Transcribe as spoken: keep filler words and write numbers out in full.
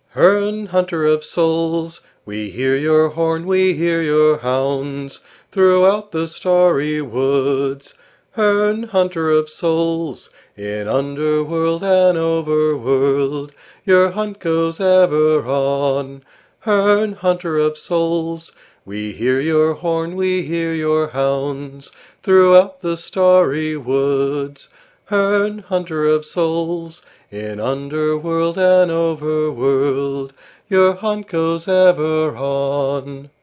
Herne, hunter of souls, we hear your horn, we hear your hounds throughout the starry woods. Herne, hunter of souls, in underworld and overworld, your hunt goes ever on. Herne, hunter of souls, we hear your horn, we hear your hounds throughout the starry woods. Herne, hunter of souls, in underworld and overworld, your hunt goes ever on.